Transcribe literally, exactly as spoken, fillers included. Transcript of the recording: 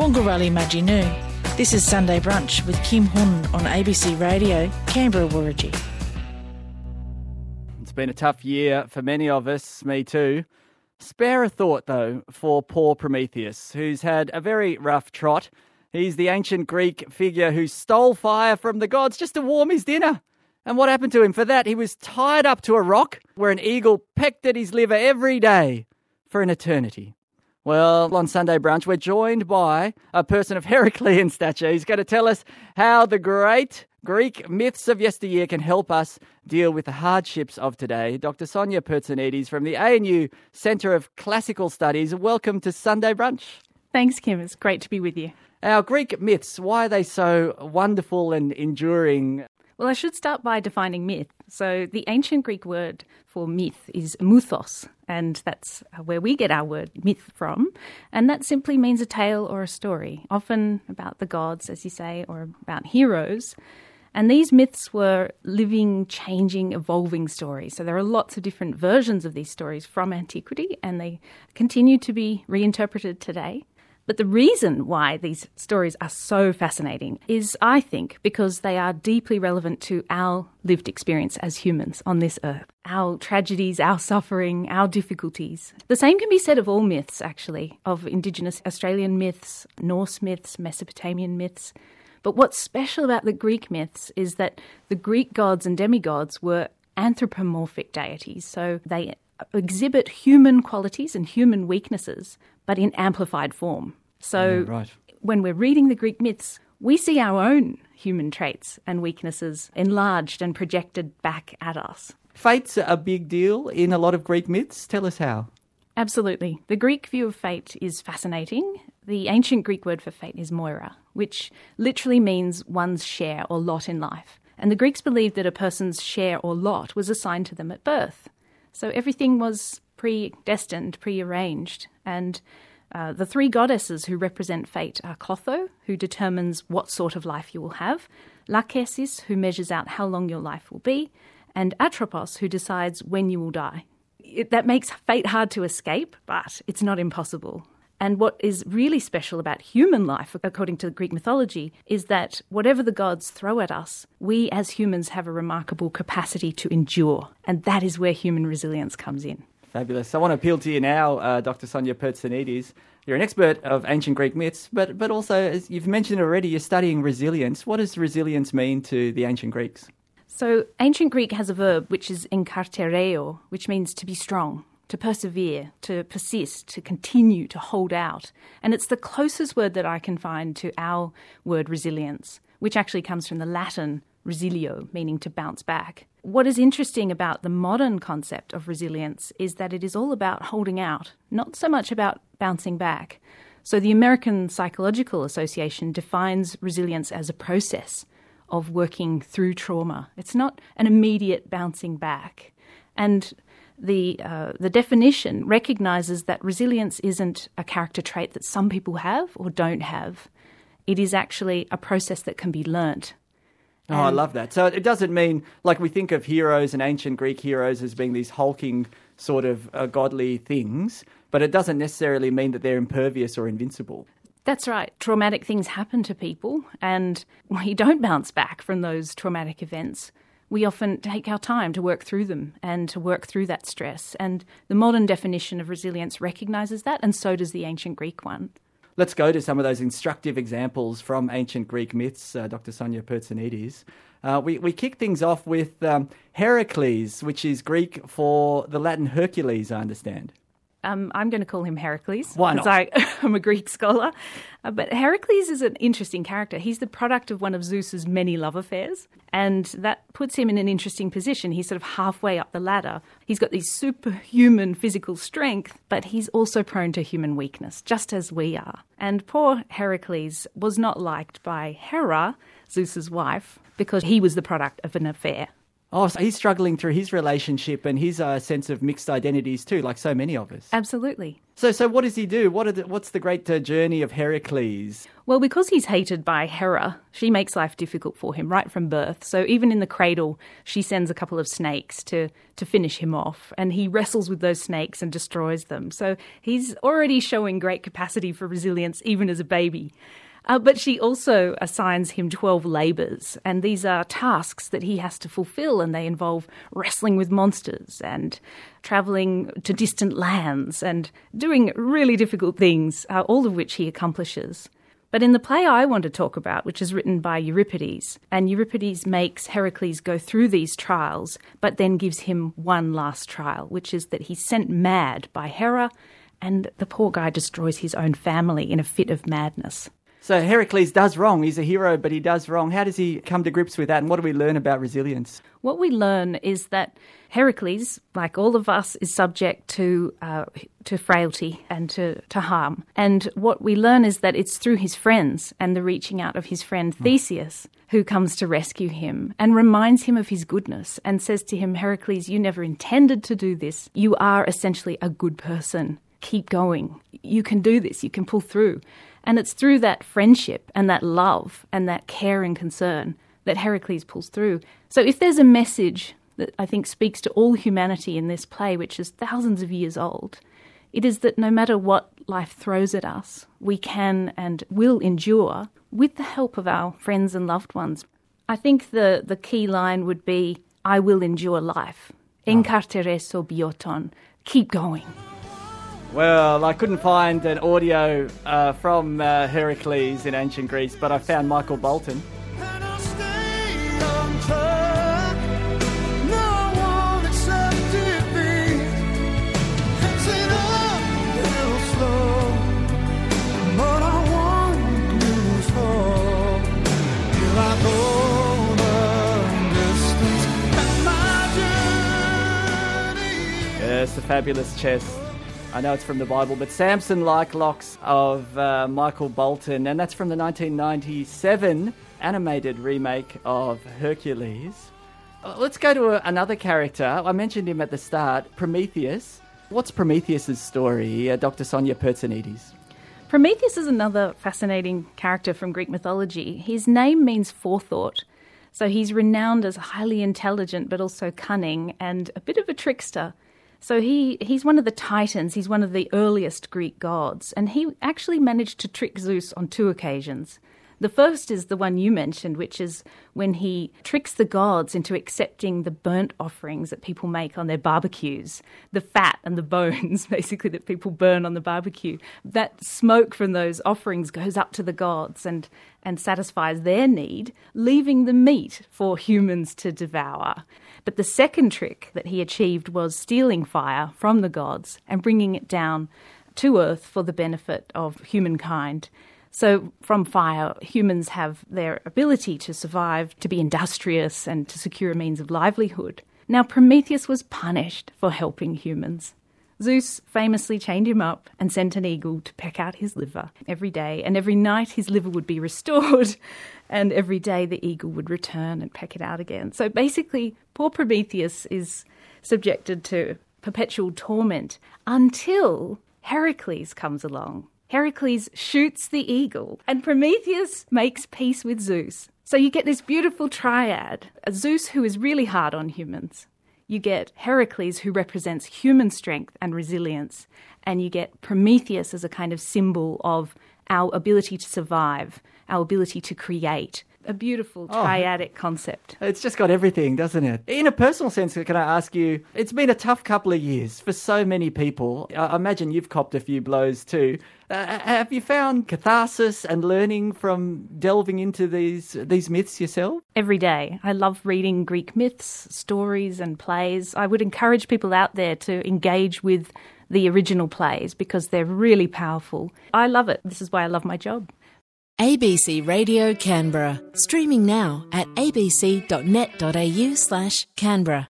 Wongarali Majinu. This is Sunday Brunch with Kim Hun on A B C Radio, Canberra Wurrigi. It's been a tough year for many of us, me too. Spare a thought, though, for poor Prometheus, who's had a very rough trot. He's the ancient Greek figure who stole fire from the gods just to warm his dinner. And what happened to him? For that, he was tied up to a rock where an eagle pecked at his liver every day for an eternity. Well, on Sunday Brunch, we're joined by a person of Heraclean stature. He's going to tell us how the great Greek myths of yesteryear can help us deal with the hardships of today. Doctor Sonia Pertsonides from the A N U Centre of Classical Studies. Welcome to Sunday Brunch. Thanks, Kim. It's great to be with you. Our Greek myths, why are they so wonderful and enduring? Well, I should start by defining myth. So the ancient Greek word for myth is muthos, and that's where we get our word myth from. And that simply means a tale or a story, often about the gods, as you say, or about heroes. And these myths were living, changing, evolving stories. So there are lots of different versions of these stories from antiquity, and they continue to be reinterpreted today. But the reason why these stories are so fascinating is, I think, because they are deeply relevant to our lived experience as humans on this earth. Our tragedies, our suffering, our difficulties. The same can be said of all myths, actually, of Indigenous Australian myths, Norse myths, Mesopotamian myths. But what's special about the Greek myths is that the Greek gods and demigods were anthropomorphic deities, so they exhibit human qualities and human weaknesses, but in amplified form. So yeah, right. When we're reading the Greek myths, we see our own human traits and weaknesses enlarged and projected back at us. Fate's a big deal in a lot of Greek myths. Tell us how. Absolutely. The Greek view of fate is fascinating. The ancient Greek word for fate is moira, which literally means one's share or lot in life. And the Greeks believed that a person's share or lot was assigned to them at birth. So everything was predestined, prearranged. And uh, the three goddesses who represent fate are Clotho, who determines what sort of life you will have, Lachesis, who measures out how long your life will be, and Atropos, who decides when you will die. It, that makes fate hard to escape, but it's not impossible. And what is really special about human life, according to Greek mythology, is that whatever the gods throw at us, we as humans have a remarkable capacity to endure. And that is where human resilience comes in. Fabulous. I want to appeal to you now, uh, Doctor Sonia Pertsonides. You're an expert of ancient Greek myths, but, but also, as you've mentioned already, you're studying resilience. What does resilience mean to the ancient Greeks? So ancient Greek has a verb which is enkartereo, which means to be strong, to persevere, to persist, to continue, to hold out. And it's the closest word that I can find to our word resilience, which actually comes from the Latin resilio, meaning to bounce back. What is interesting about the modern concept of resilience is that it is all about holding out, not so much about bouncing back. So the American Psychological Association defines resilience as a process of working through trauma. It's not an immediate bouncing back. And The uh, the definition recognises that resilience isn't a character trait that some people have or don't have. It is actually a process that can be learnt. Oh, I love that. So it doesn't mean, like we think of heroes and ancient Greek heroes as being these hulking sort of uh, godly things, but it doesn't necessarily mean that they're impervious or invincible. That's right. Traumatic things happen to people, and we don't bounce back from those traumatic events. We often take our time to work through them and to work through that stress. And the modern definition of resilience recognises that, and so does the ancient Greek one. Let's go to some of those instructive examples from ancient Greek myths, uh, Doctor Sonia Pertsonides. Uh, we, we kick things off with um, Heracles, which is Greek for the Latin Hercules, I understand. Um, I'm going to call him Heracles. Why not? Because I'm a Greek scholar. Uh, but Heracles is an interesting character. He's the product of one of Zeus's many love affairs, and that puts him in an interesting position. He's sort of halfway up the ladder. He's got this superhuman physical strength, but he's also prone to human weakness, just as we are. And poor Heracles was not liked by Hera, Zeus's wife, because he was the product of an affair. Oh, so he's struggling through his relationship and his uh, sense of mixed identities too, like so many of us. Absolutely. So so what does he do? What are the, what's the great uh, journey of Heracles? Well, because he's hated by Hera, she makes life difficult for him right from birth. So even in the cradle, she sends a couple of snakes to, to finish him off, and he wrestles with those snakes and destroys them. So he's already showing great capacity for resilience even as a baby. Uh, but she also assigns him twelve labours, and these are tasks that he has to fulfil, and they involve wrestling with monsters and travelling to distant lands and doing really difficult things, uh, all of which he accomplishes. But in the play I want to talk about, which is written by Euripides, and Euripides makes Heracles go through these trials, but then gives him one last trial, which is that he's sent mad by Hera, and the poor guy destroys his own family in a fit of madness. So Heracles does wrong. He's a hero, but he does wrong. How does he come to grips with that, and what do we learn about resilience? What we learn is that Heracles, like all of us, is subject to uh, to frailty and to, to harm. And what we learn is that it's through his friends and the reaching out of his friend Theseus who comes to rescue him and reminds him of his goodness and says to him, Heracles, you never intended to do this. You are essentially a good person. Keep going. You can do this. You can pull through. And it's through that friendship and that love and that care and concern that Heracles pulls through. So if there's a message that I think speaks to all humanity in this play, which is thousands of years old, it is that no matter what life throws at us, we can and will endure with the help of our friends and loved ones. I think the, the key line would be, I will endure life. Enkartereso bioton. Keep going. Well, I couldn't find an audio uh, from uh, Heracles in ancient Greece, but I found Michael Bolton. And I'll stay on track. No one except defeat. Fixing up real slow, but I won't lose hope. Till I go the distance and my journey. Yes, the fabulous chess. I know it's from the Bible, but Samson-like locks of uh, Michael Bolton, and that's from the nineteen ninety-seven animated remake of Hercules. Uh, let's go to a, another character. I mentioned him at the start, Prometheus. What's Prometheus's story, uh, Doctor Sonia Pertsinides? Prometheus is another fascinating character from Greek mythology. His name means forethought, so he's renowned as highly intelligent but also cunning and a bit of a trickster. So he, he's one of the Titans, he's one of the earliest Greek gods, and he actually managed to trick Zeus on two occasions. The first is the one you mentioned, which is when he tricks the gods into accepting the burnt offerings that people make on their barbecues, the fat and the bones, basically, that people burn on the barbecue. That smoke from those offerings goes up to the gods and, and satisfies their need, leaving the meat for humans to devour. But the second trick that he achieved was stealing fire from the gods and bringing it down to Earth for the benefit of humankind. So from fire, humans have their ability to survive, to be industrious and to secure a means of livelihood. Now, Prometheus was punished for helping humans. Zeus famously chained him up and sent an eagle to peck out his liver every day, and every night his liver would be restored, and every day the eagle would return and peck it out again. So basically, poor Prometheus is subjected to perpetual torment until Heracles comes along. Heracles shoots the eagle, and Prometheus makes peace with Zeus. So you get this beautiful triad, a Zeus who is really hard on humans. You get Heracles, who represents human strength and resilience, and you get Prometheus as a kind of symbol of our ability to survive, our ability to create. A beautiful triadic oh, concept. It's just got everything, doesn't it? In a personal sense, can I ask you, it's been a tough couple of years for so many people. I imagine you've copped a few blows too. Uh, have you found catharsis and learning from delving into these these myths yourself? Every day. I love reading Greek myths, stories and plays. I would encourage people out there to engage with the original plays because they're really powerful. I love it. This is why I love my job. A B C Radio Canberra, streaming now at abc.net.au slash Canberra.